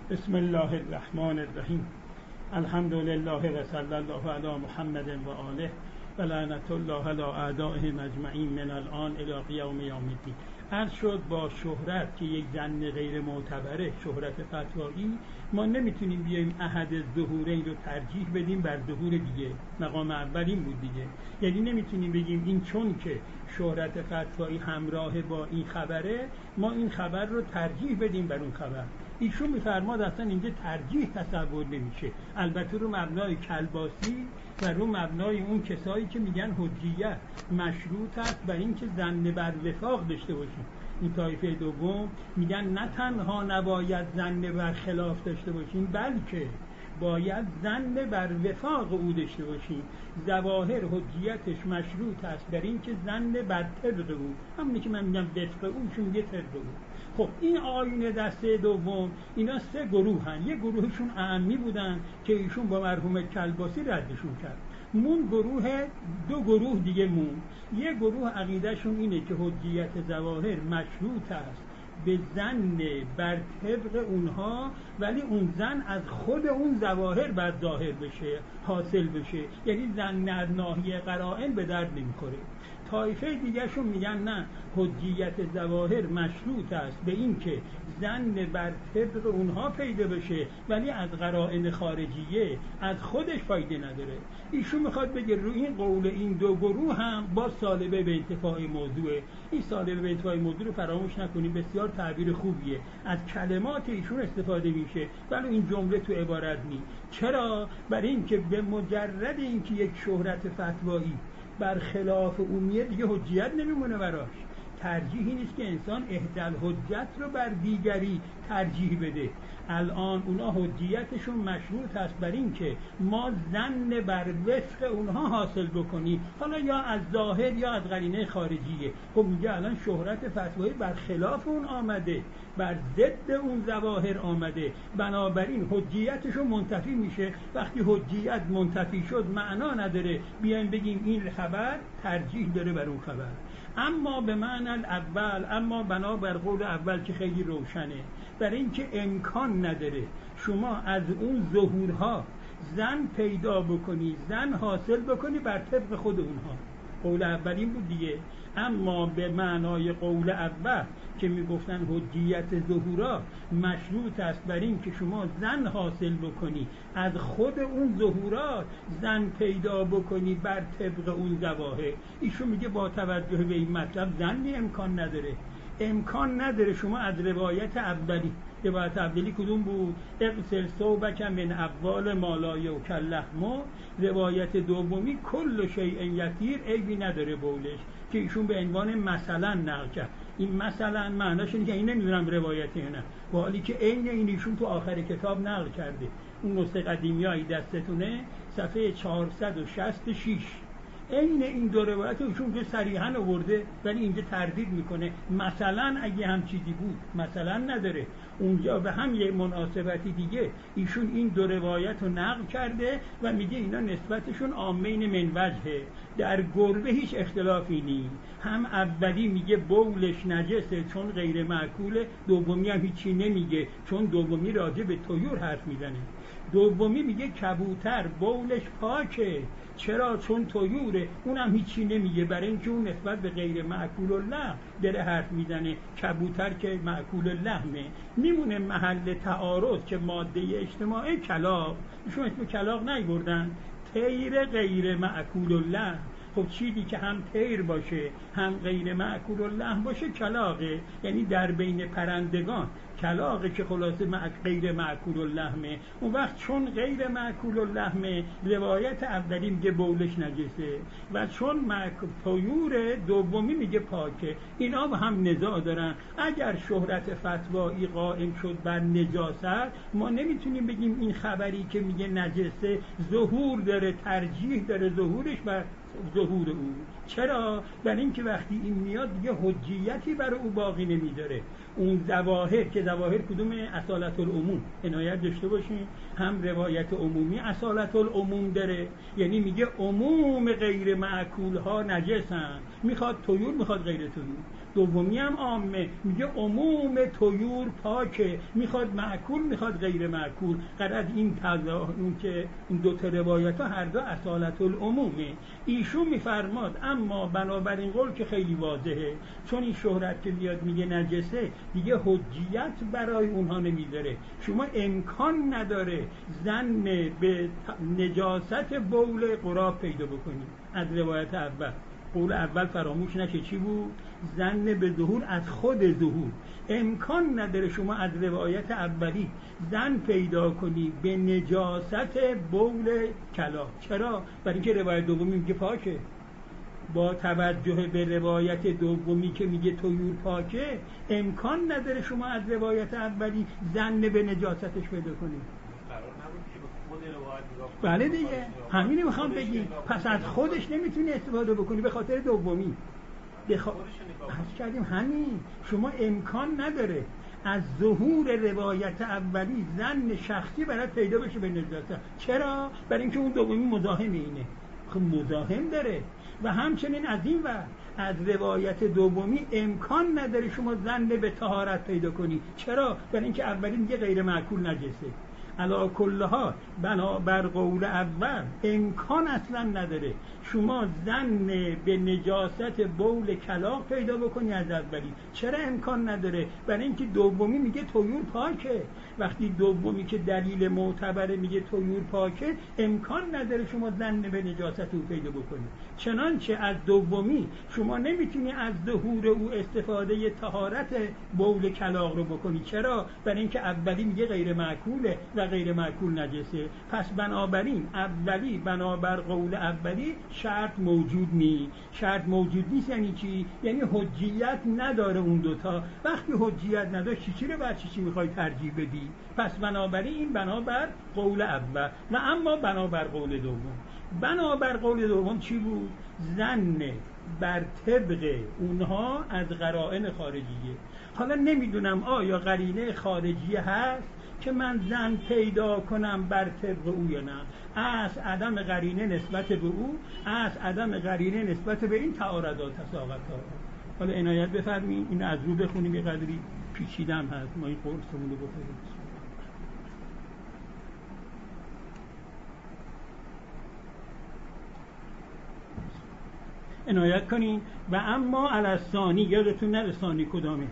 بسم الله الرحمن الرحیم. الحمد لله و صلی الله علی محمد و آله و لعنت الله علی اعدائهم اجمعین من الان الی یوم الدین. عرض شد با شهرت که یک زن غیر معتبره، شهرت فتوایی، ما نمیتونیم بیایم احد ظهورین رو ترجیح بدیم بر ظهور دیگه. مقام اول این بود دیگه، یعنی نمیتونیم بگیم این چون که شهرت فتوایی همراه با این خبره ما این خبر رو ترجیح بدیم بر اون خبر. ایشون میفرماد اصلا اینجا ترجیح تصور نمیشه، البته رو مبنای کلباسی و رو مبنای اون کسایی که میگن حجیت مشروط است بر اینکه ظن بر وفاق داشته باشیم. این طایفه دوم میگن نه تنها نباید ظن بر خلاف داشته باشیم بلکه باید ظن بر وفاق او داشته باشیم. ظواهر حجیتش مشروط است بر اینکه ظن بر طبق او، همونی که من میگم وفق او، چون میگه طبق او. خب این آیین دسته دوم اینا سه گروه هن. یه گروهشون اعمی بودن که ایشون با مرحوم کلباسی ردشون کرد. دو گروه دیگه مون. یه گروه عقیدهشون اینه که حجیت ظواهر مشروط است به ظن بر طبق اونها، ولی اون ظن از خود اون ظواهر باید ظاهر بشه، حاصل بشه، یعنی ظن از ناحیه قرائن به درد نمیخوره. طایفه دیگه شون میگن نه، حجیت ظواهر مشروط است به این که ظن بر طبق اونها پیدا بشه ولی از قرائن خارجیه از خودش فایده نداره. ایشون میخواد بگه رو این قول این دو گروه هم با سالبه به انتفاع موضوعه. این سالبه به انتفاع موضوع رو فراموش نکنیم، بسیار تعبیر خوبیه، از کلمات ایشون استفاده میشه ولی این جمله تو عبارت نیست. چرا؟ برای اینکه به مجرد اینکه یک شهرت فتوایی بر خلاف عمومیه دیگه حجیت نمیمونه براش. ترجیحی نیست که انسان احدال حجت رو بر دیگری ترجیح بده. الان اونا حجیتشون مشروط هست بر این که ما ظن بر وفق اونها حاصل بکنیم، حالا یا از ظاهر یا از قرینه خارجیه. خب میگه الان شهرت فتوایی بر خلاف اون آمده، بر ضد اون ظواهر آمده، بنابراین حجیتشون منتفی میشه. وقتی حجیت منتفی شد معنا نداره بیایم بگیم این خبر ترجیح داره بر اون خبر. اما به معنی اول، اما بنا بر قول اول که خیلی روشنه، برای اینکه امکان نداره شما از اون ظهورها ظن پیدا بکنی، ظن حاصل بکنی بر طبق خود اونها. قول اول این بود دیگه. اما به معنای قول اول که میگفتن حجیت ظهورا مشروط است بر این که شما ظن حاصل بکنی، از خود اون ظهورات ظن پیدا بکنی بر طبق اون ظواهر. ایشون میگه با توجه به این مطلب ظنی امکان نداره. امکان نداره شما از روایت اولی، روایت اولی کدوم بود؟ اغسل ثوبک من اول ما لا یؤکل لحمه. روایت دومی کل شیء یطیر، عیبی نداره بولش، که ایشون به عنوان مثلا نقل کرد. این مثلا معناش اینه که این نمیدونم روایتی یا نه، با حالی که عین این ایشون تو آخر کتاب نقل کرده. اون نسخه قدیمیایی دستتونه صفحه 466 عین این دو روایت ایشون که صریحا آورده، ولی اینجا تردید میکنه مثلا اگه هم چیزی بود، مثلا نداره. اونجا به هم یه مناسبتی دیگه ایشون این دو روایت رو نقل کرده و میگه اینا نسبتشون عامین من وجهه، در گربه هیچ اختلافی نیست. هم اولی میگه بولش نجسه چون غیر معکوله، دومی هم هیچی نمیگه چون دومی راجع به طیور حرف میزنه. دومی میگه کبوتر بولش پاکه، چرا؟ چون طیوره، اونم هیچی نمیگه برای اینکه اون نسبت به غیر معکول اللحم داره حرف میزنه. کبوتر که معکول اللحمه. میمونه محل تعارض که ماده اجتماعی کلاغ، ایشون اسم کلاغ نیوردن، طیر غیر معکول اللحم. خب چیزی که هم طیر باشه هم غیر معکول اللحم باشه کلاغه، یعنی در بین پرندگان کلاغه که خلاصه غیر معکول اللحمه. اون وقت چون غیر معکول اللحمه روایت اولی میگه بولش نجسه و چون طیور دومی میگه پاکه. اینا با هم نزاع دارن. اگر شهرت فتوایی قائم شد بر نجاست، ما نمیتونیم بگیم این خبری که میگه نجسه ظهور داره، ترجیح داره ظهورش بر ظهور او. چرا؟ برای اینکه وقتی این میاد دیگه حجیتی برای او باقی نمیداره. اون ظواهر که ظواهر کدوم؟ اصالت العموم، عنایت داشته باشین، هم روایت عمومی اصالت العموم داره، یعنی میگه عموم غیر معکول ها نجسن، میخواد طیور میخواد غیر طیور. دومی هم عامه، میگه عموم طیور پاکه، میخواد معکول میخواد غیر معکول. قرار این که این دو تا روایت ها هر دو اصالت العمومه. ایشون میفرماد اما بنابراین قول که خیلی واضحه، چون این شهرت که بیاد میگه نجسه دیگه حجیت برای اونها نمیذاره. شما امکان نداره ظن به نجاست بول غراب پیدا بکنید از روایت اول. قول اول فراموش نشه چی بود؟ ظن به ظهور از خود ظهور. امکان نداره شما از روایت اولی ظن پیدا کنی به نجاست بول کلا. چرا؟ برای اینکه روایت دومی میگه پاکه. با توجه به روایت دومی که میگه طیور پاکه، امکان نداره شما از روایت اولی ظن به نجاستش پیدا کنید. بله دیگه، همینه میخوام بگیم. پس از خودش نمیتونی استفاده بکنی به خاطر دومی. عرض کردیم همین، شما امکان نداره از ظهور روایت اولی ظن شخصی برات پیدا بشه به نجاست. چرا؟ برای اینکه اون دومی مزاحم اینه. خب مزاحم داره. و همچنین از این ور از روایت دومی امکان نداره شما ظن به طهارت پیدا کنی. چرا؟ برای اینکه اولی میگه غیر معکول نجسه. علی کل حال بنابر قول اول امکان اصلا نداره شما ظن به نجاست بول کلاغ پیدا بکنی از اولی. چرا امکان نداره؟ برای اینکه دومی میگه طیور پاکه. وقتی دومی که دلیل معتبره میگه طیور پاکه، امکان نداره شما ظن به نجاست او پیدا بکنی. چنانچه از دومی شما نمیتونی از ظهور او استفاده طهارت بول کلاغ رو بکنی. چرا؟ برای اینکه اولی میگه غیر معکوله و غیر معکول نجسه. پس بنابراین اولی بنابر قول اولی شرط موجود نیست. شرط موجود نیست یعنی چی؟ یعنی حجیت نداره اون دوتا. وقتی حجیت نداره چی رو بر چی میخوای ترجیح بدی؟ پس بنابراین این بنابر قول اول. و اما بنابر قول دوم، بنابر قول دوم چی بود؟ ظن بر طبق اونها از قرائن خارجیه. حالا نمیدونم آیا قرینه خارجیه هست که من ظن پیدا کنم بر طبق او یا نه. از عدم قرینه نسبت به او، از عدم قرینه نسبت به این تعارضات تساقط ها. حالا عنایت بفرمایید این از رو بخونیم، یه قدری پیچیدم هست، ما این قرصمون رو بخونیم. عنایت کنین. و اما علی ثانی، یادتون نره ثانی کدامه؟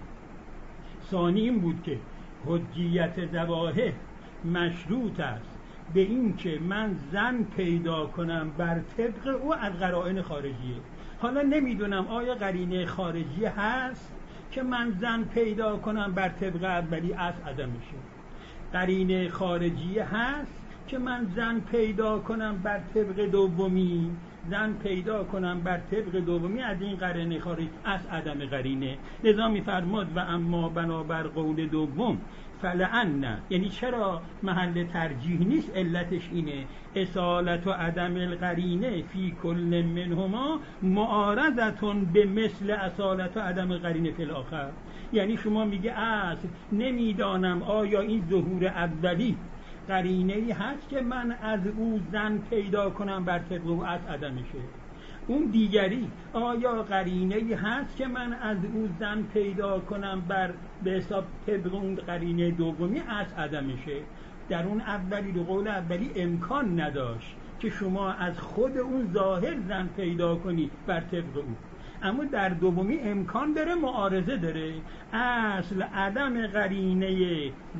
ثانی این بود که حجیت ظواهر مشروط است به این که من ظن پیدا کنم بر طبق او از قرائن خارجیه. حالا نمیدونم آیا قرینه خارجی هست که من ظن پیدا کنم بر طبق اولی از عدمشه. قرینه خارجی هست که من ظن پیدا کنم بر طبق دومی، ظن پیدا کنم بر طبق دومی از این قرینه خارجی از عدم قرینه. لذا میفرماد و اما بنابر قول دوم فلعن، یعنی چرا محل ترجیح نیست؟ علتش اینه اصالت و عدم القرینه فی کل منهما معارضتون به مثل اصالت و عدم القرینه فی الاخر. یعنی شما میگه اصل نمیدانم آیا این ظهور اولی قرینه‌ای هست که من از او ظن پیدا کنم بر طبق او از عدمشه، اون دیگری آیا قرینه‌ای هست که من از او ظن پیدا کنم بر به حساب طبق اون قرینه دومی از عدمشه. در اون اولی رو قول اولی امکان نداشت که شما از خود اون ظاهر ظن پیدا کنی بر طبق او، اما در دومی امکان داره، معارضه داره. اصل عدم قرینه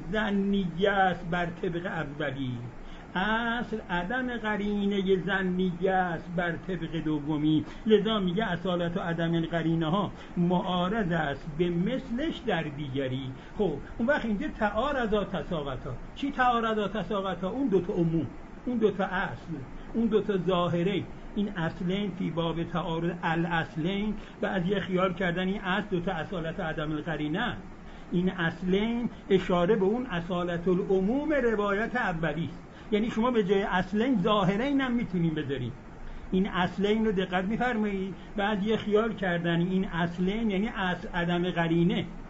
ظنیه است بر طبق اولی، اصل عدم قرینه ظنیه است بر طبق دومی. لذا میگه اصالت و عدم قرینه ها معارض است به مثلش در دیگری. خب اون وقت اینجا تعارض تساقط ها. چی تعارض تساقط ها؟ اون دوتا عموم، اون دوتا اصل، اون دوتا ظاهره. این اصلین فی باب تعارض الاصلین، بعد یه خیال کردن این اصل دوتا اصالت و عدم القرینه. این اصلین اشاره به اون اصالت العموم روایت اولی است. یعنی شما به جای اصلین ظاهرین هم میتونیم بذاریم. این اصلین رو دقت میفرمایید. بعد یه خیال کردن این اصلین یعنی اصل عدم قرینه،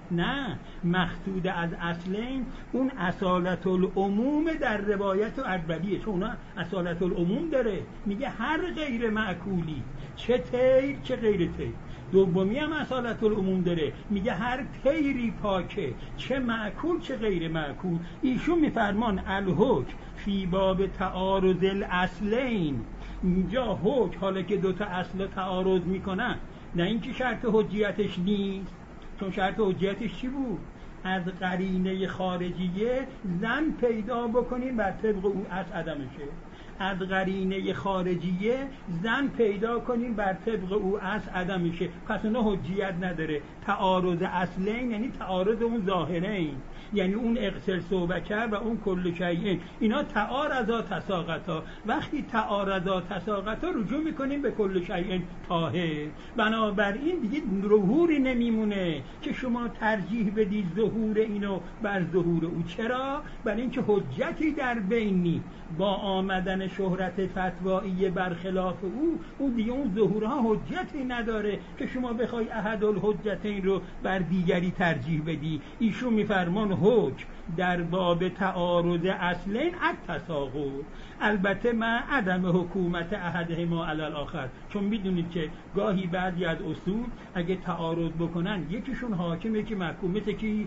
نه، مقصود از اصلین اون اصالت العموم در روایت ارولیه، چون اونا اصالت العموم داره، میگه هر غیر معکولی، چه طیر چه غیر طیر. دومی هم اصالت العموم داره، میگه هر طیری پاکه، چه معکول چه غیر معکول. ایشون میفرمان الحکم فی باب تعارض الاصلین، اینجا حکم حالا که دوتا اصل تعارض میکنن، نه اینکه شرط حجیتش نیست، چون شرط حجیتش چی بود؟ از قرینه خارجیه زن پیدا بکنیم بر طبق او از عدمشه، از قرینه خارجیه زن پیدا کنیم بر طبق او از عدمشه، پس اون حجیت نداره. تعارض اصلین یعنی تعارض اون ظاهرین، یعنی اون اغسل ثوبک و اون کل شیء، اینا تعارضا تساقطا. وقتی تعارضا تساقطا رجوع میکنیم به کل شیء طاهر. بنابراین دیگه ظهوری نمیمونه که شما ترجیح بدید ظهور اینو بر ظهور او. چرا؟ برای اینکه حجتی در بینی با آمدن شهرت فتوایی برخلاف او دیگه اون ظهورها حجتی نداره که شما بخوای احد الحجتین رو بر دیگری ترجیح بدی. ایشون میفرمان حکم در باب تعارض اصلین التساقط، البته مع عدم حکومت احدهما علی الاخر، چون میدونید که گاهی بعضی از اصول اگه تعارض بکنن یکیشون حاکم یکی محکوم، مثل کی؟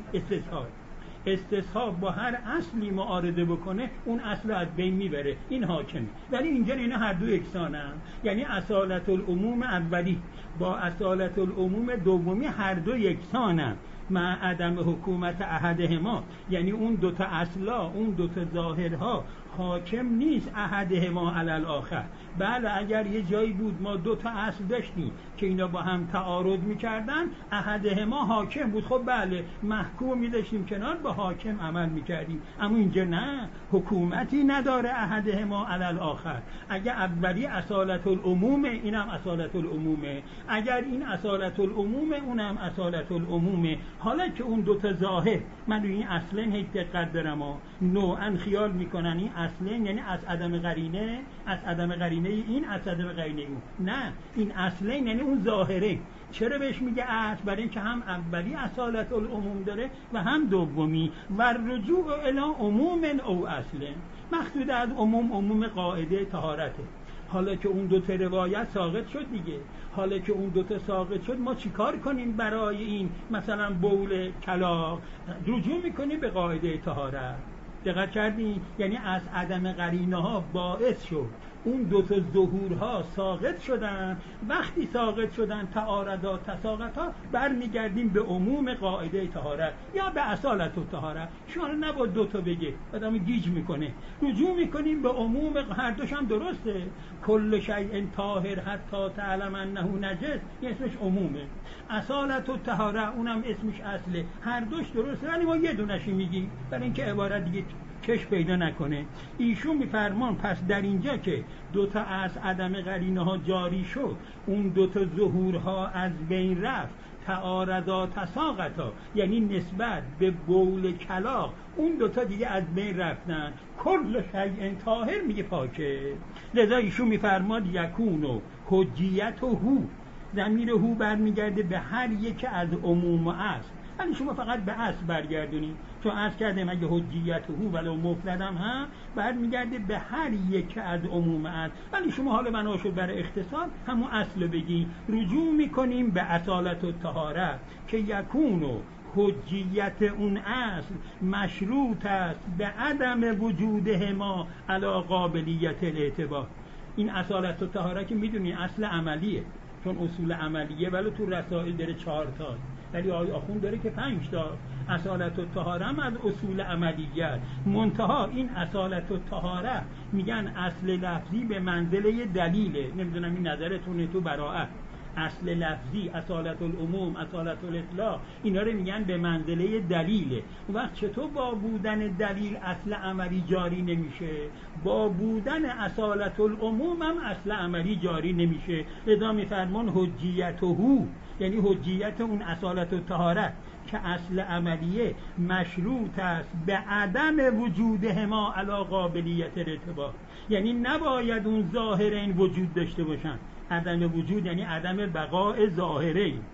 استصحاب با هر اصلی معارضه بکنه اون اصل از بین میبره، این حاکمه. ولی اینجا اینا هر دو یکسانن، یعنی اصالت العموم اولی با اصالت العموم دومی هر دو یکسانن مع عدم حکومت احدهما، یعنی اون دوتا اصلا، اون دوتا ظاهرها حاکم نیست احدهما علی الاخر. بله اگر یه جایی بود ما دوتا اصل داشتیم که اینا با هم تعارض میکردن، احدهما حاکم بود، خب بله محکوم میداشتیم کنار، با حاکم عمل میکردیم. اما اینجا نه، حکومتی نداره احدهما علی الاخر. اگر اولی اصالت العمومه اینم اصالت العمومه، اگر این اصالت العمومه اونم اصالت العمومه. حالا که اون دوتا ظاهر، من روی این اصلین هیچ دقت دارم و نوعا خیال میکنن این اصلین یعنی از عدم قرینه، از عدم قرینه این، از عدم قرینه اون. نه، این اصلین یعنی اون ظاهره. چرا بهش میگه اصل؟ برای اینکه هم اولی اصالت العموم داره و هم دومی. و رجوع الی عموم او اصلین، مقصود از عموم قاعده طهارته. حالا که اون دوتا روایت ساقط شد دیگه، حالا که اون دوتا ساقط شد ما چیکار کنیم برای این مثلا بول کلاغ؟ رجوع میکنیم به قاعده طهارت. دقت کردین؟ یعنی از عدم قرینه ها باعث شد اون دوتا ظهورها ساقط شدن. وقتی ساقط شدن تعارضا تساقطا، برمیگردیم به عموم قاعده طهارت یا به اصالت الطهارت. شما نباید دوتا بگه، آدم گیج میکنه. رجوع میکنیم به عموم، هر دوش هم درسته. کل شیء طاهر حتی تعلم انه نجس، این اسمش عمومه. اصالت الطهارت اونم اسمش اصله. هر دوش درسته، ولی ما یه دونشی میگیم برای اینکه عبارت دیگه کش پیدا نکنه. ایشون میفرمان پس در اینجا که دوتا از عدم قرینه ها جاری شد، اون دوتا ظهورها از بین رفت، تعارضا تساقطا، یعنی نسبت به بول کلاغ اون دوتا دیگه از بین رفتن، کل شیء طاهر میگه پاکه. لذا ایشون میفرماد یکون و حجیت و هو، ضمیر هو برمیگرده به هر یک از عموم و اصل. ولی شما فقط به اصل برگردونید، چون اصل کردیم اگه حجیت هو ولو مفردم هم برمیگرده به هر یک از عموم اصل. ولی شما حالا بنا شد برای اختصار همون اصل بگی. رجوع میکنیم به اصالت الطهارت که یکون و حجیت اون اصل مشروط است به عدم وجودهما علی قابلیت الاعتبار. این اصالت الطهارت که میدونی اصل عملیه، چون اصول عملیه، ولی تو رسائل داره 4 تا، ولی آخوند داره که 5 تا. اصالت الطهاره هم از اصول عملیه. منتها این اصالت الطهاره میگن اصل لفظی به منزله دلیله. نمیدونم این نظرتونه تو براءت. اصل لفظی، اصالت العموم، اصالت الاطلاق، اینا رو میگن به منزله دلیله. اون وقت چطور با بودن دلیل اصل عملی جاری نمیشه؟ با بودن اصالت العموم هم اصل عملی جاری نمیشه. لذا میفرمان حجیته، یعنی حجیت اون اصالت الطهارت که اصل عملیه مشروط است به عدم وجودهما علی قابلیت ارتباط، یعنی نباید اون ظاهرین وجود داشته باشن. عدم وجود یعنی عدم بقاء ظاهرین.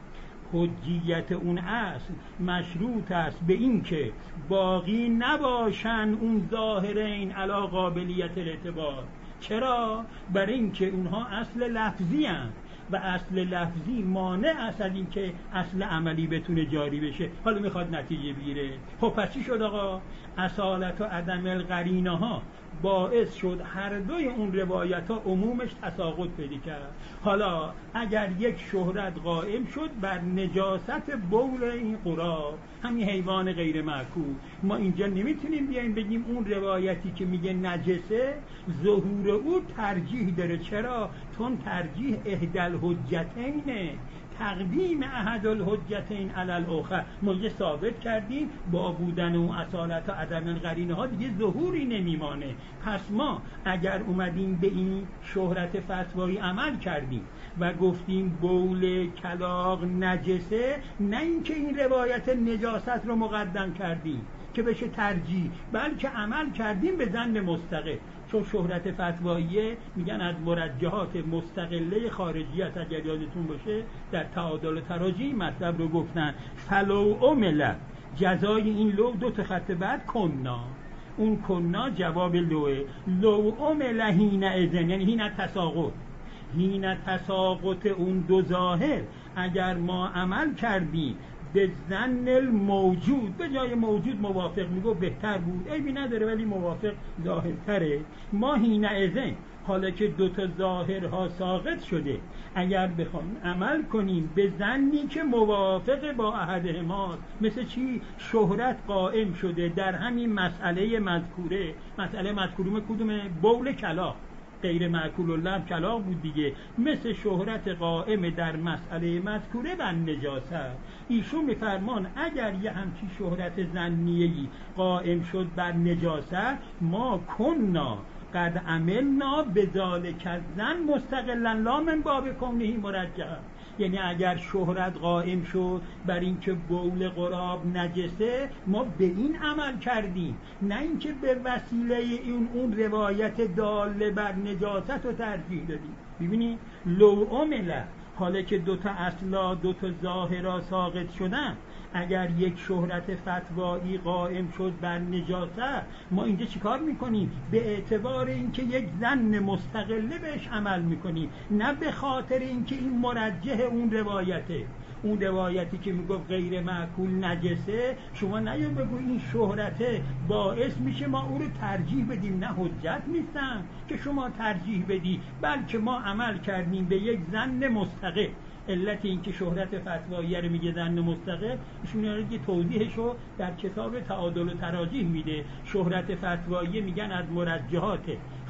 حجیت اون اصل مشروط است به این که باقی نباشن اون ظاهرین علی قابلیت الاعتبار. چرا؟ برای اینکه اونها اصل لفظی هستند و اصل لفظی مانع است از اینکه اصل عملی بتونه جاری بشه. حالا میخواد نتیجه بگیره. خب پس چی شد آقا؟ اصالت و عدم القرینه ها باعث شد هر دوی اون روایت ها عمومش تساقط پیدا کرد. حالا اگر یک شهرت قائم شد بر نجاست بول این قراب، همین حیوان غیر معکول، ما اینجا نمیتونیم بیایم بگیم اون روایتی که میگه نجسه ظهور او ترجیح داره. چرا؟ چون ترجیح احدل حجتینه، تقدیم احد الحجتین علی الاخر. ما اینجا ثابت کردیم با بودن اون اصالت و عدم القرینه ها دیگه ظهوری نمیمانه. پس ما اگر اومدیم به این شهرت فتوایی عمل کردیم و گفتیم بول کلاغ نجسه، نه اینکه این روایت نجاست رو مقدم کردیم که بشه ترجیح، بلکه عمل کردیم به ظن مستقل. چون شهرت فتواییه میگن از مرجحات مستقله خارجی است. اگر یادتون باشه در تعادل و تراجیح مطلب رو گفتن فلو عمل، جزای این لو دو تا خط بعد کنا، اون کنا جواب لوه. لو عمل هین اذن، یعنی هین تساقط، هین تساقط اون دو ظاهر اگر ما عمل کردیم به ظن الموجود، به جای موجود موافق میگو بهتر بود، عیبی نداره ولی موافق ظاهرتره. ما هین اذن، حالا که دوتا ظاهرها ساقط شده، اگر بخوایم عمل کنیم به ظنی که موافق با احدهما، مثل چی؟ شهرت قائم شده در همین مسئله مذکوره. مسئله مذکوره کدومه؟ بول کلاغ غیر معکول اللحم کلاغ بود دیگه. مثل شهرت قائم در مسئله مذکوره و نجاست. ایشون میفرمان اگر یه همچی شهرت ظنیه‌ای قائم شد بر نجاست، ما کننا قد عملنا بذالک الظن مستقلا لا من باب کونه مرجح. یعنی اگر شهرت قائم شد بر اینکه بول قراب نجسه، ما به این عمل کردیم، نه اینکه به وسیله اون روایت داله بر نجاست رو ترجیح دادیم. ببینید لو عمله، حالا که دوتا اصلا دوتا ظاهرا ساقط شدن، اگر یک شهرت فتوایی قائم شد بر نجاست، ما اینجا چیکار میکنیم؟ به اعتبار اینکه یک ظن مستقله بهش عمل میکنیم، نه به خاطر اینکه این مرجح اون روایته. اون روایتی که میگفت غیر معکول نجسه، شما نیا بگو این شهرته باعث میشه ما او رو ترجیح بدیم. نه، حجت نیستن که شما ترجیح بدی، بلکه ما عمل کردیم به یک ظن مستقل. علت این که شهرت فتوایی رو میگه ظن مستقل، ایشون یه توضیحشو در کتاب تعادل و تراجیح میده. شهرت فتوایی میگن از مرجحات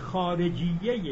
خارجیه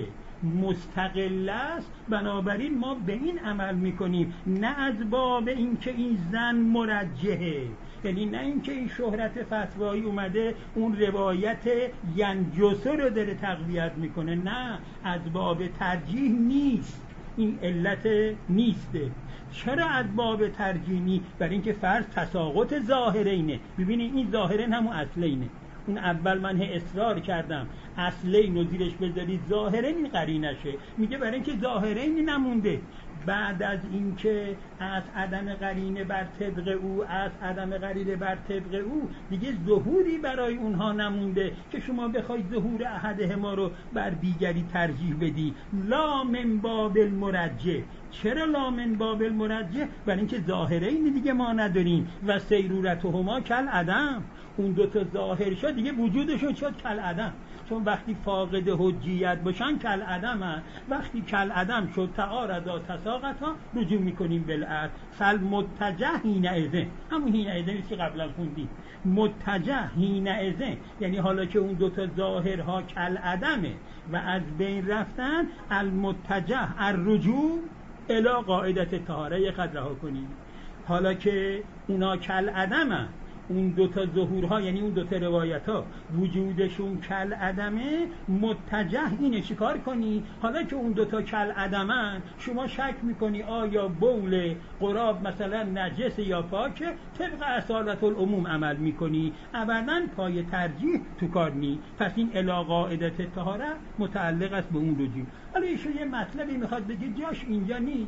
مستقل است، بنابراین ما به این عمل میکنیم، نه از باب این که این ظن مرجحه. یعنی نه اینکه این شهرت فتوایی اومده اون روایت ینجسه رو داره تقویت میکنه، نه، از باب ترجیح نیست، این علت نیسته. چرا از باب ترجیح نیست؟ برای اینکه فرض تساقط ظاهرینه. ببینید این ظاهرین همون اصلینه. اون اول من اصرار کردم اصلین رو زیرش بذارید ظاهرین این قرینشه، میگه برای اینکه ظاهرین نمونده. بعد از اینکه از عدم قرینه بر طبق او، از عدم قرینه بر طبق او دیگه ظهوری برای اونها نمونده که شما بخواید ظهور احدهما رو بر دیگری ترجیح بدی. لا من باب المرجح. چرا لا من باب المرجح؟ برای اینکه ظاهرین دیگه ما نداریم و سیرورتهما کل عدم، اون دوتا ظاهر شد دیگه وجودشون شد کل عدم. چون وقتی فاقد حجیت باشن کل عدم هست، وقتی کل عدم شد تعارضا تساقطا رجوع میکنیم بالعرض. فل متجه هین اذن، همون هین اذن که قبلا خوندیم. متجه هین اذن یعنی حالا که اون دوتا ظاهرها کل عدمه و از بین رفتن، المتجه الرجوع الی قاعدت طهاره قدرها کنیم. حالا که اونا کل عدمه، اون دوتا ظهورها یعنی اون دوتا روایتها وجودشون کل عدمه، متجه اینه چیکار کنی؟ حالا که اون دوتا کل عدمن، شما شک میکنی آیا بول قراب مثلا نجس یا پاکه، طبق اصالت العموم عمل میکنی، ابداً پای ترجیح تو کار نی. پس این الی قاعدت طهاره متعلق است به اون رجوع. حالا ایشون یه مطلبی میخواد بگه جاش اینجا نیست،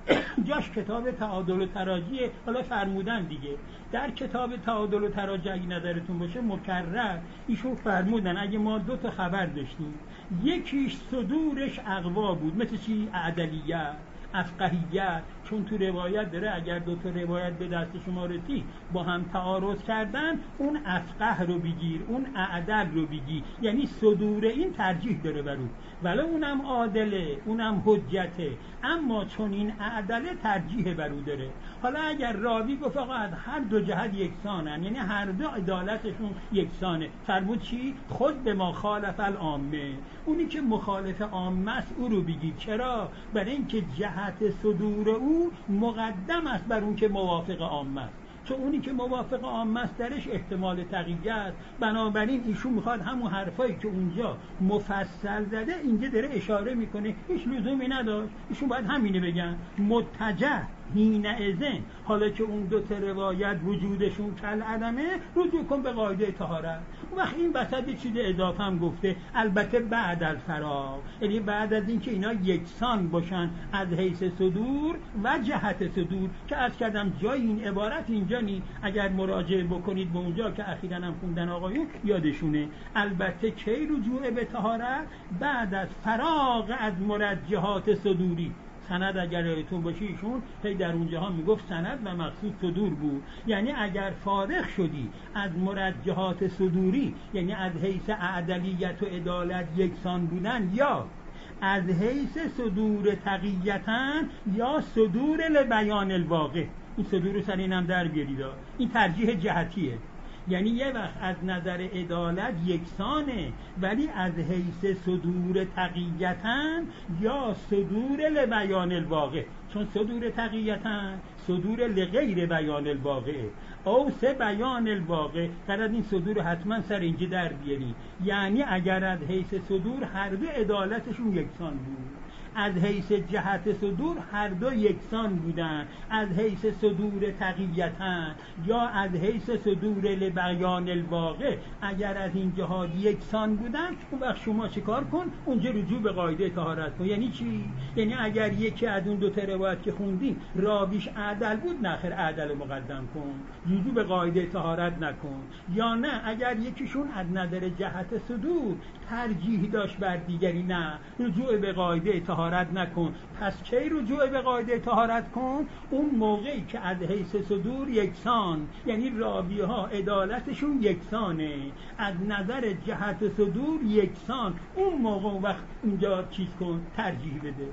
جاش کتاب تعادل و تراجیه. حالا فرمودن دیگه در کتاب تعادل و تراجی اگه نظرتون باشه مکرر ایشون فرمودن اگه ما 2 تا خبر داشتیم، یکیش صدورش اقوا بود، مثل چی؟ اعدلیت، افقهیت، چون تو روایت داره اگر 2 تا روایت به دست شما رسید با هم تعارض کردن، اون افقه رو بگیر، اون اعدل رو بگی، یعنی صدور این ترجیح داره بر اون، ولی اونم عادله، اونم حجته، اما چون این اعدله ترجیح بر اون داره. حالا اگر راوی گفت آقا از هر 2 جهت یکسانن، یعنی هر 2 عدالتشون یکسانه، فرمود چی؟ خود به ما خالف العامه، اونی که مخالف عامه است او رو بگید. چرا؟ برای اینکه جهت صدور او مقدم است بر اون که موافق عامه است، چون اونی که موافق عامه است درش احتمال تقیه است. بنابراین ایشون میخواد همون حرفایی که اونجا مفصل زده اینجا داره اشاره میکنه، هیچ لزومی نداشت، ایشون باید همینه بگن متجه حینئذ، حالا که اون 2 تا روایت وجودشون کل عدمه، رجوع کن به قاعده طهارت. اون وقت این وسط یه چیز اضافه هم گفته، البته بعد الفراغ، یعنی بعد از اینکه اینا یکسان باشن از حیث صدور و جهت صدور، که عرض کردم جای این عبارت اینجا نی، اگر مراجعه بکنید به اونجا که اخیراً هم خوندن آقایون یادشونه، البته کی رجوع به طهارت؟ بعد از فراغ از مرجحات صدوری. سند اگر یادتون باشه ایشون هی در اونجاها میگفت سند و مقصود صدور بود، یعنی اگر فارغ شدی از مرجحات صدوری، یعنی از حیث اعدلیت و عدالت یکسان بودن، یا از حیث صدور تقییتن یا صدور لبیان الواقع، این صدور رو سر اینم در بیارید، این ترجیح جهتیه، یعنی یه وقت از نظر عدالت یکسانه ولی از حیث صدور تقییتن یا صدور لبیان الواقع، چون صدور تقییتن صدور لغیر بیان الواقع او سه بیان الواقع، قرار این صدور رو حتما سر اینجا در بیاری، یعنی اگر از حیث صدور هر 2 عدالتشون یکسان بود، از حیث جهت صدور هر 2 یکسان بودن، از حیث صدور تقییتن یا از حیث صدور لبیان الواقع اگر از این جهات یکسان بودن، اون وقت شما چیکار کن؟ اونجا رجوع به قاعده طهارت کن. یعنی چی؟ یعنی اگر یکی از اون 2 تا روایت که خوندیم راویش عدل بود، نخیر عدل مقدم کن، رجوع به قاعده طهارت نکن. یا نه اگر یکیشون از نظر جهت صدور ترجیح داشت بر دیگری، نه رجوع به قاعده طهارت نکن. پس کی رجوع به قاعده طهارت کن؟ اون موقعی که از حیث صدور یکسان، یعنی راوی ها عدالتشون یکسانه، از نظر جهت صدور یکسان، اون موقع وقت اونجا چیز کن، ترجیح بده.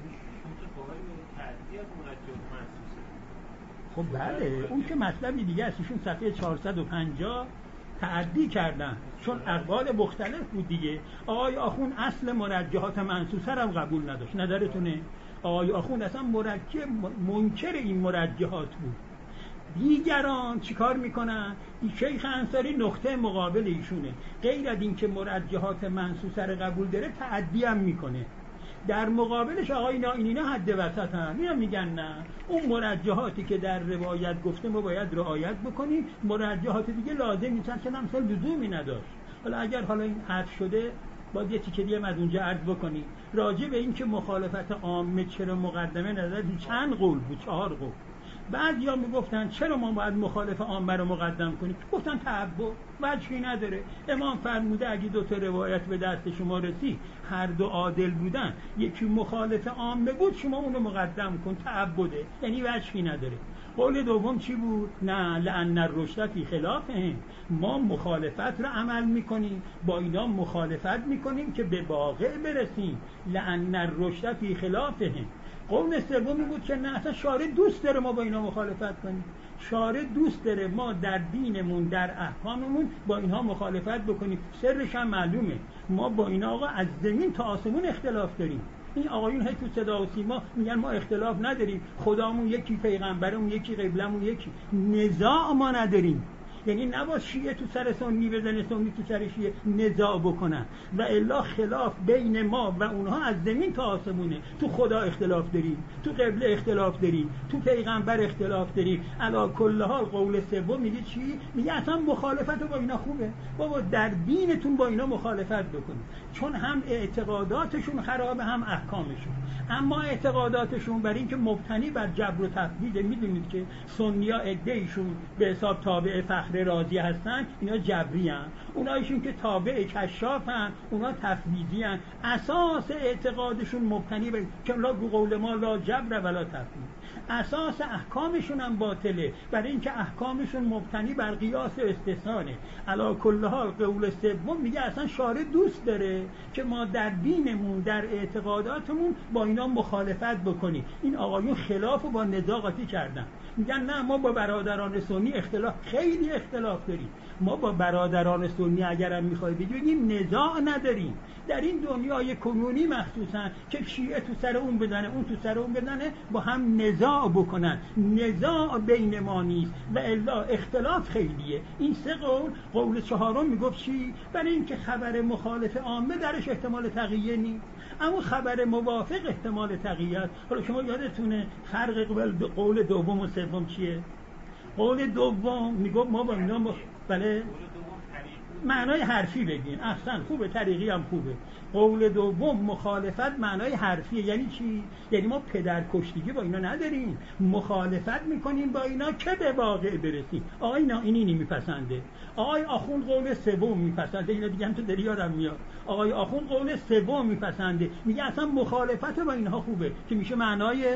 خب بله، اون که مطلبی دیگه است، ایشون صفحه 450 تعدی کردن، چون اقوال مختلف بود دیگه. آقای آخوند اصل مرجحات منصوصه هم قبول نداشت، نظرتونه؟ آقای آخوند اصلا منکر این مرجحات بود. دیگران چیکار میکنن؟ شیخ انصاری نقطه مقابل ایشونه، غیر از این که مرجحات منصوصه رو قبول داره تعدی هم میکنه. در مقابلش آقای اینا حد وسط هم اینا میگن نه، اون مرجحاتی که در روایت گفته ما باید رعایت بکنیم، مرجحات دیگه لازم نیست که مثلا لزومی نداشت. حالا اگر حالا این عرض شده باید یه تیکه دیگه از اونجا عرض بکنیم راجع به این که مخالفت عامه چرا مقدمه نظر چند قول بود، 4 قول. بعضیا میگفتن چرا ما باید مخالف عامه رو مقدم کنیم؟ گفتن تعبد وجهی نداره، امام فرموده اگه 2 تا روایت به دست شما رسید هر 2 عادل بودن، یکی مخالف عامه بود، شما اونو مقدم کن، تعبده، یعنی وجهی نداره. قول دوم چی بود؟ نه، لأن الرشد فی خلافهم، ما مخالفت رو عمل میکنیم، با اینا مخالفت میکنیم که به واقع برسیم، لأن الرشد فی خلافهم. قول سومی بود که نه، اصلا شارع دوست داره ما با اینا مخالفت کنیم، شارع دوست داره ما در دینمون در احکاممون با اینها مخالفت بکنیم. سرش هم معلومه، ما با اینا آقا از زمین تا آسمون اختلاف داریم. این آقایون هی تو صدا و سیما میگن ما اختلاف نداریم، خدامون یکی، پیغمبرمون یکی، قبلمون یکی، نزاع ما نداریم. یعنی نباید شیعه تو سر سنی بزنه، سنی تو سر شیعه نزاع بکنن و الا خلاف بین ما و اونها از زمین تا آسمونه. تو خدا اختلاف داریم، تو قبله اختلاف داریم، تو پیغمبر اختلاف داریم. علی کل حال قول سوم میگه چی؟ میگه اصلا مخالفت با اینا خوبه. بابا در دینتون با اینا مخالفت بکنید، چون هم اعتقاداتشون خرابه هم احکامشون. اما اعتقاداتشون بر این که مبتنی بر جبر و تفویض، میدونید که سنی‌ها عده‌ایشون به حساب تابع فخر رازی هستن، اینا جبری هستن. اونایشون که تابع کشافن، اونا تفویضی هستن. اساس اعتقادشون مبتنی بر که قول ما لا جبر ولا تفویض. اساس احکامشون هم باطله، برای اینکه احکامشون مبتنی بر قیاس و استثناءه. علی کل حال قول سوم میگه اصلا شارع دوست داره که ما در دینمون، در اعتقاداتمون با اینا مخالفت بکنیم. این آقایون خلاف و با نزاع قاطی کردن، میگن نه ما با برادران سنی خیلی اختلاف داریم. ما با برادران سنی اگرم میخوای بگیم نزاع نداریم. در این دنیای کنونی مخصوصا که شیعه تو سر اون بدنه، اون تو سر اون بدنه، با هم نزاع بکنن. نزاع بین ما نیست و الا اختلاف خیلیه. این سه قول چهارم میگفت چی؟ برای اینکه خبر مخالف عامه درش احتمال تقیه نیست، اما خبر موافق احتمال تقیه است. حالا شما یادتونه فرق قول دوم و سوم چیه؟ قول دوم میگفت ما با اینا بله معنای حرفی بگین، احسن، خوبه، طریقی هم خوبه. قول دوم مخالفت معنای حرفیه. یعنی چی؟ یعنی ما پدرکشتگی با اینا نداریم، مخالفت میکنیم با اینا که به واقع برسیم. آقای اینی میپسنده، آقای آخوند قول سوم میپسنده، اینا دیگه هم تو داری یادم میاد. آقای آخوند قول سوم میپسنده، میگه اصلا مخالفت با اینها خوبه، که میشه معنای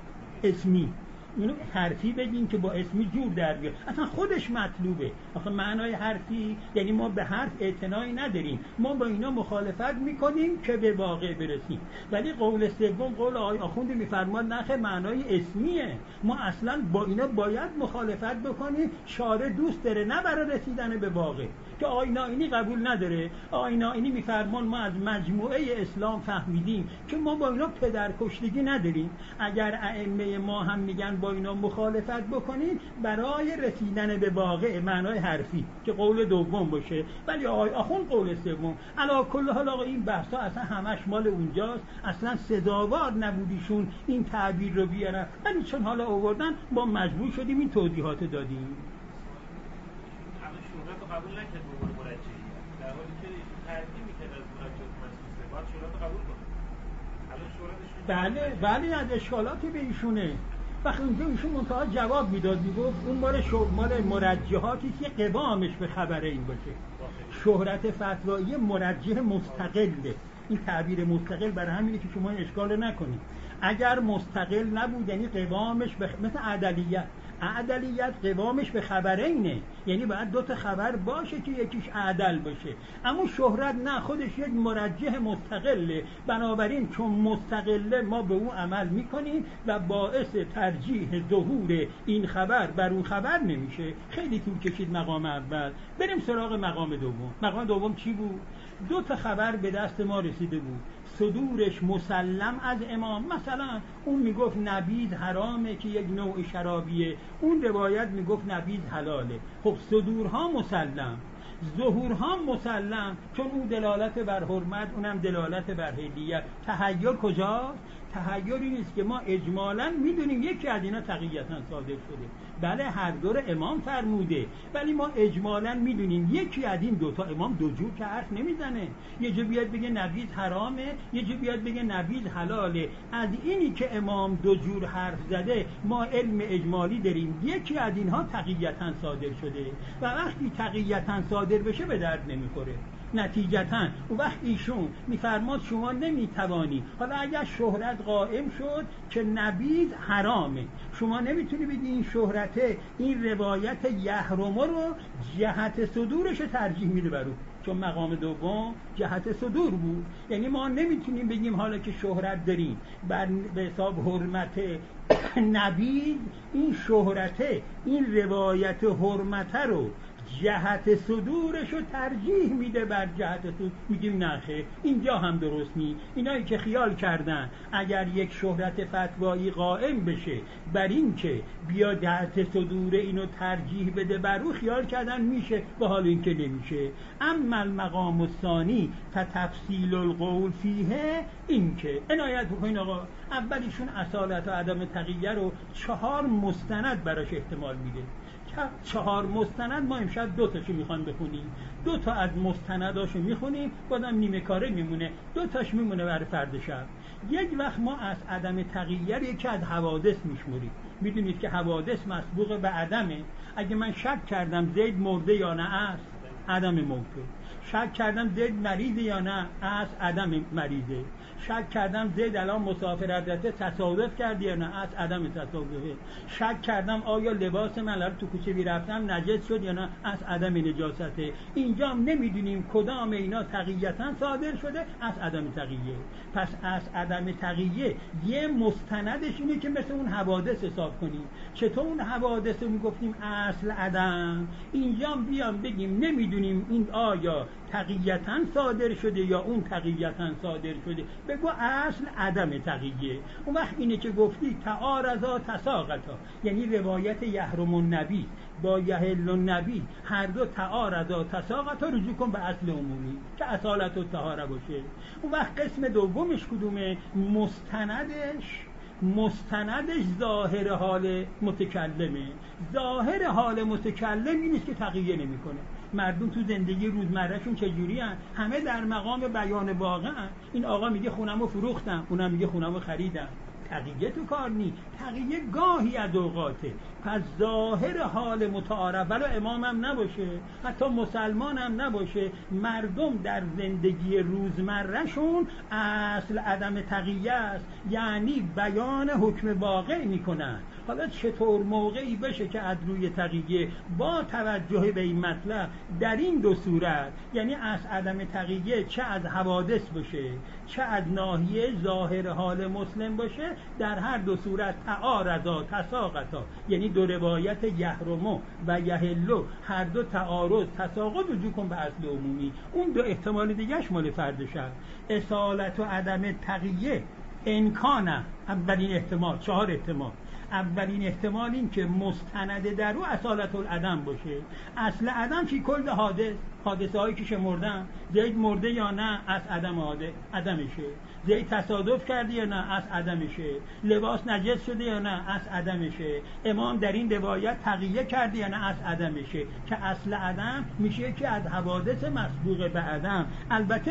اسمی. اینو حرفی بگیم که با اسمی جور در بیاد، اصلا خودش مطلوبه. آخه معنای حرفی یعنی ما به حرف اعتنایی نداریم، ما با اینا مخالفت میکنیم که به واقع برسیم. ولی قول سوم، قول آقای آخوند میفرماد نه، معنای اسمیه، ما اصلا با اینا باید مخالفت بکنیم. شارع دوست داره نه برای رسیدن به واقع، که آقای نائینی قبول نداره. آقای نائینی میفرمان ما از مجموعه اسلام فهمیدیم که ما با اینا پدرکشتگی نداریم. اگر ائمه ما هم میگن با اینا مخالفت بکنید برای رسیدن به واقع، معنای حرفی که قول دوم باشه. ولی آقای آخوند قول سوم. علی کل حال آقا این بحثا اصلا همش مال اونجاست، اصلا سزاوار نبودیشون این تعبیر رو بیارن، ولی چون حالا آوردن ما مجبور شدیم این توضیحات دادیم. قبول نکرد به عنوان مرجعی، در حالی که ترجیح می‌کرد از مرجعات مسئوله، باید شورا رو قبول کنه. الان شورا بله از اشکالاتی به ایشونه. وقتی اونجا ایشون منتها جواب میداد، میگفت اون مال مرجحاتی که قوامش به خبر این باشه. شهرت فتوایی مرجح مستقله. این تعبیر مستقل برای همینه که شما اشکال نکنید. اگر مستقل نبود یعنی قوامش مثل عدلیت قوامش به خبرینه، یعنی باید دو تا خبر باشه که یکیش عدل باشه. اما شهرت نه، خودش یک مرجح مستقله. بنابراین چون مستقله ما به اون عمل میکنیم و باعث ترجیح ظهور این خبر بر اون خبر نمیشه. خیلی طول کشید مقام اول، بریم سراغ مقام دوم. مقام دوم چی بود؟ دو تا خبر به دست ما رسیده بود، صدورش مسلم از امام. مثلا اون میگفت نبیذ حرامه که یک نوع شرابیه، اون روایت میگفت نبیذ حلاله. خب صدورها مسلم، ظهورها مسلم، چون اون دلالت بر حرمت، اونم دلالت بر حلیت. تحیر کجاست؟ تحیری نیست که ما اجمالاً میدونیم یکی از اینا تقییتاً صادر شده. بله هر دور امام فرموده، ولی ما اجمالاً میدونیم یکی از این دوتا امام دو جور که حرف نمیزنه. یه جا بیاد بگه نبیذ حرامه، یه جا بیاد بگه نبیذ حلاله. از اینی که امام دو جور حرف زده ما علم اجمالی داریم یکی از اینها تقییتاً صادر شده و وقتی تقییتاً صادر بشه به درد نمیخوره. نتیجتاً اون وقت ایشون میفرماد شما نمیتوانی، حالا اگر شهرت قائم شد که نبیذ حرامه، شما نمیتونی بگی این شهرته این روایت یحرمه رو جهت صدورش ترجیح میده برو، چون مقام دوم جهت صدور بود. یعنی ما نمیتونیم بگیم حالا که شهرت داریم به حساب حرمت نبیذ این شهرته این روایت حرمته رو جهت صدورش رو ترجیح میده بر جهت صدور. میگیم نخه اینجا هم درست نی. اینایی که خیال کردن اگر یک شهرت فتوایی قائم بشه بر این که بیا جهت صدور اینو ترجیح بده بر او، خیال کردن میشه، با حال این که نمیشه. اما المقام الثانی فتفصیل القول فیه، این که عنایت بکنین آقا اولیشون اصالت و عدم تغییر رو 4 مستند براش احتمال میده. 4 مستند ما امشب 2 تاشو میخوام بخونیم، 2 تا از مستنداشو میخونیم، بازم نیمه کاره میمونه، 2 تاش میمونه برای فرد شب. یک وقت ما از عدم تغییر یکی از حوادث میشموریم. میدونید که حوادث مسبوق به عدمه. اگه من شک کردم زید مرده یا نه، است عدم موته. شک کردم زید مریضه یا نه، است عدم مریضه. شک کردم زید الان مسافرت رفته تصادف کردی یا نه، است عدم تصادفه. شک کردم آیا لباس من الان تو کوچه رفتم نجس شد یا نه، است عدم نجاسته. اینجا هم نمیدونیم کدام اینا تقییتا صادر شده، از عدم تقیه. پس از عدم تقیه یه مستندش اینه که مثل اون حوادث حساب کنیم. چطور اون حوادث رو میگفتیم اصل عدم، اینجا هم بیام بگیم نمیدونیم این آیا تقییتا صادر شده یا اون تقییتا صادر شده، بگو اصل عدم تقیه. اون وقت اینه که گفتی تعارضا تساقطا، یعنی روایت یحرم النبی با یحل النبی هر دو تعارضا تساقطا، رجوع کن به اصل عمومی که اصالت و طهاره باشه. اون وقت قسم دومش کدومه؟ مستندش ظاهر حال متکلمه. ظاهر حال متکلم این است که تقیه نمیکنه. مردم تو زندگی روزمرهشون چجوری هن؟ همه در مقام بیان واقع هن. این آقا میگه خونمو فروختم، اونم میگه خونمو خریدم. تقیه تو کار نی. تقیه گاهی از اوقاته. پس ظاهر حال متعارف، ولو امام هم نباشه، حتی مسلمان هم نباشه، مردم در زندگی روزمرهشون اصل عدم تقیه است، یعنی بیان حکم واقع میکنن. حالا چطور موقعی بشه که از روی تقیه با توجه به این مطلب در این 2 صورت، یعنی از عدم تقیه چه از حوادث باشه چه از ناحیه ظاهر حال مسلم باشه، در هر 2 صورت تعارضا تساقطا، یعنی 2 روایت یحرمو و یحلو هر 2 تعارض تساقط، رجوع کن به اصل عمومی. اون 2 احتمال دیگهش مال فرد شب. اصالت و عدم تقیه امکانه. اولین احتمال، 4 احتمال. اولین احتمال این که مستند در او اصالت العدم باشه. اصل عدم فی کل حادثه هایی که شمردم، زید مرده یا نه، از عدم عدمشه. زید تصادف کرده یا نه، از عدمشه. لباس نجس شده یا نه، از عدمشه. امام در این روایت تقیه کرده یا نه، از عدمشه. که اصل عدم میشه که از حوادث مسبوق به عدم. البته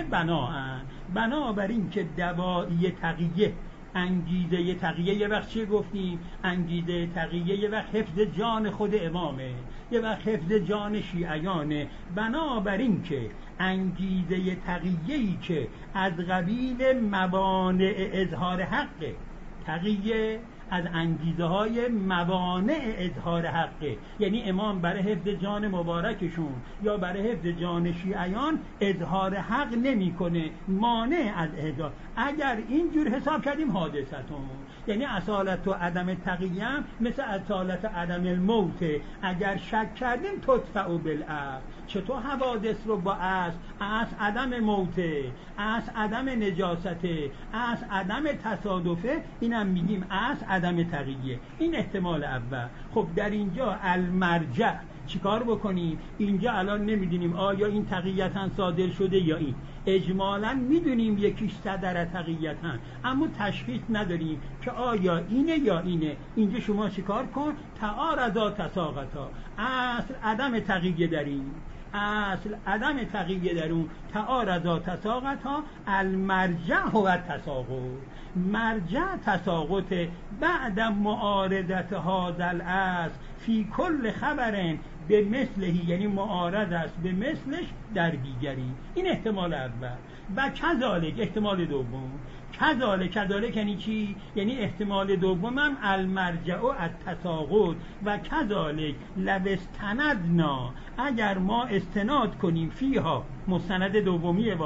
بنابر این که دوایی تقیه، انگیزه تقیه، یه وقت چه گفتیم؟ انگیزه تقیه یه وقت حفظ جان خود امامه، یه وقت حفظ جان شیعیانه. بنابراین که انگیزه تقیه‌ای که از قبیل موانع اظهار حقه، تقیه از انگیزه های موانع اظهار حقه، یعنی امام برای حفظ جان مبارکشون یا برای حفظ جان شیعیان اظهار حق نمیکنه، مانع از اظهار. اگر اینجور حساب کردیم حادثتون، یعنی اصالت و عدم تقیه مثل اصالت و عدم الموت. اگر شک کردیم تدفع بالعقل. چطور حوادث رو با اصل عدم موته، اصل عدم نجاسته، اصل عدم تصادفه، اینم میگیم اصل عدم تقیه. این احتمال اول. خب در اینجا المرجع چیکار بکنیم؟ اینجا الان نمیدونیم آیا این تقییتا صادر شده یا این. اجمالا میدونیم یکیش صدر تقییتا، اما تشخیص نداریم که آیا اینه یا اینه. اینجا شما چیکار کن؟ تعارضا تساقطا. اصل عدم تقیه در این، اصل عدم تقیه در اون، تعارضا تساقطا. المرجع هو تساقط. مرجع تساقط بعد معارضت هذا الاصل فی کل خبرن به مثلهی، یعنی معارض است به مثلش در دیگری. این احتمال اول. و کذالک احتمال دوم. کذالک یعنی چی؟ یعنی احتمال دومم المرجع التساقط. و کذالک لو استندنا، اگر ما استناد کنیم فیها، مستند دومیه با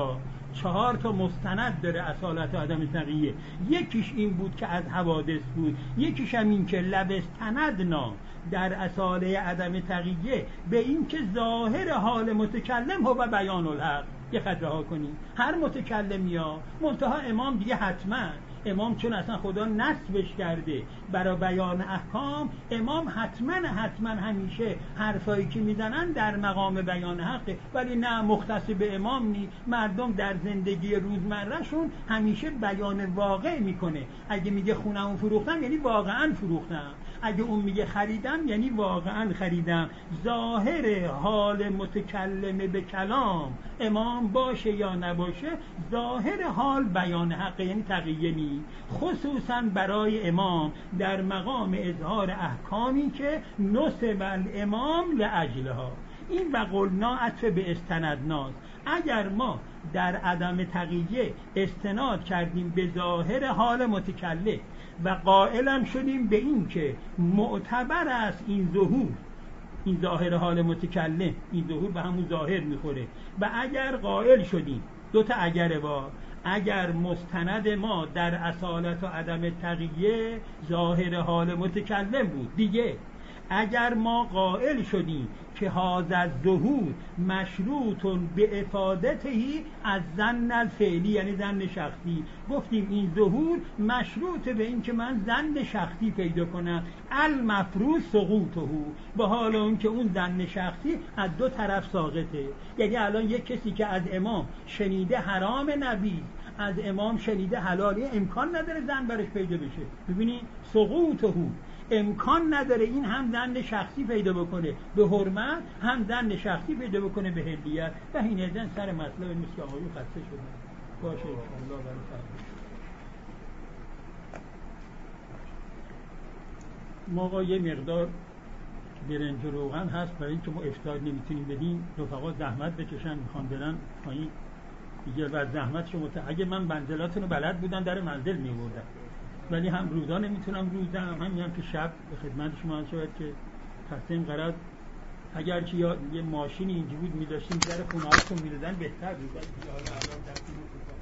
4 تا مستند داره اصالت و عدم تقیه. یکیش این بود که از حوادث بود، یکیش هم این که لبستندنا در اصاله عدم تقیه به این که ظاهر حال متکلم هو بیان الحق. یه خط رها کنیم، هر متکلمی ها منتها امام دیگه حتما، امام چون اصلا خدا نصبش کرده برای بیان احکام، امام حتما همیشه حرفایی که میزنن در مقام بیان حقه. ولی نه مختص به امام نی، مردم در زندگی روزمرهشون همیشه بیان واقع میکنه. اگه میگه خونمو فروختم یعنی واقعا فروختم، اگه اون میگه خریدم یعنی واقعا خریدم. ظاهر حال متکلم به کلام امام باشه یا نباشه، ظاهر حال بیان حقه، یعنی تقیه نی. خصوصا برای امام در مقام اظهار احکامی که نصب الامام لاجلها. این و قلنا عطف به استندناست. اگر ما در عدم تقیه استناد کردیم به ظاهر حال متکلم و قائلم شدیم به این که معتبر است این ظهور، این ظاهر حال متکلم، این ظهور به همون ظاهر میخوره، و اگر قائل شدیم، 2 تا اگره با، اگر مستند ما در اصالت و عدم تقیه ظاهر حال متکلم بود دیگه، اگر ما قائل شدیم که هذا الظهور مشروط به افادتهی از ظن الفعلی، یعنی ظن شخصی، گفتیم این ظهور مشروط به این که من ظن شخصی پیدا کنم، المفروض سقوطه، به حال اون که اون ظن شخصی از 2 طرف ساقطه. یعنی الان یک کسی که از امام شنیده حرام نبی، از امام شنیده حلالی، امکان نداره ظن برش پیدا بشه. ببینید سقوطه، امکان نداره این هم ظن شخصی پیدا بکنه به حرمت، هم ظن شخصی پیدا بکنه به حلیت. و این ازن سر مطلب نیست که آقایون خسته شدن. باشه انشاءالله برای فردا. ما آقا یه مقدار برنج و روغن هست برای اینکه ما افطار نمیتونیم بدیم، رفقا زحمت بکشن، میخوان برن پایین دیگه. بعد زحمت شما اگه من منزلاتونو بلد بودم در منزل میبردم، ولی هم روزا نمیتونم روزم، همین هم که شب به خدمت شما شاید که تصمیم قرار اگر که یه ماشینی اینجوری بود می‌داشتیم در خونه‌هاتون می‌دادن بهتر بود.